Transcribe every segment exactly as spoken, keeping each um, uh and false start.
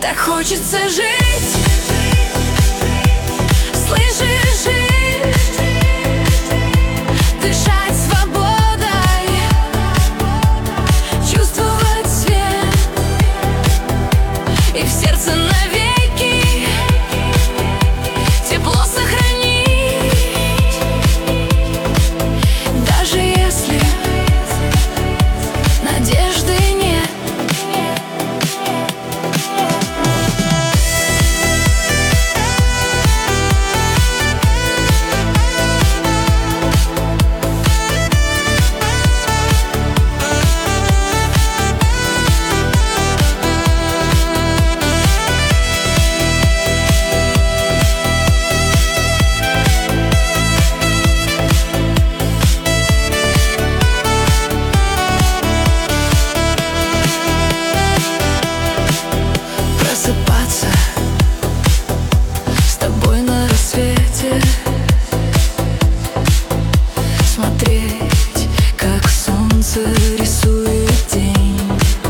Так хочется жить, слышишь, жить, дышать свободой, чувствовать свет и в сердце навеки тепло сохранить, даже если надежды нет. Просыпаться с тобой на рассвете, смотреть, как солнце рисует день.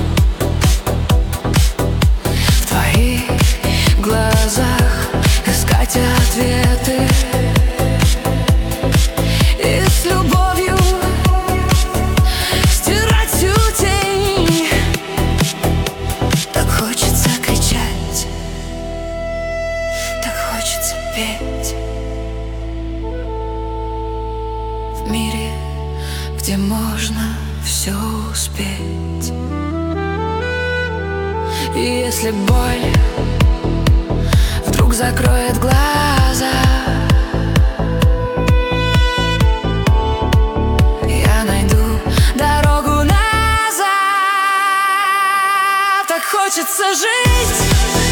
В твоих глазах искать ответы и с любовью стирать всю тень. Так хочется кричать, так хочется петь в мире, где можно все успеть. И если боль вдруг закроет глаза, я найду дорогу назад. Так хочется жить,